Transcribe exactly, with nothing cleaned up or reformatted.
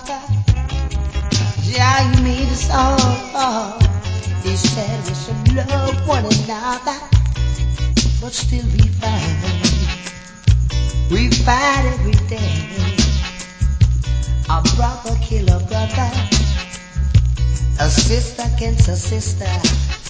mother. Yeah, you made us all. He said we should love one another, but still we fight. We fight every day. A brother kill a brother, a sister against a sister.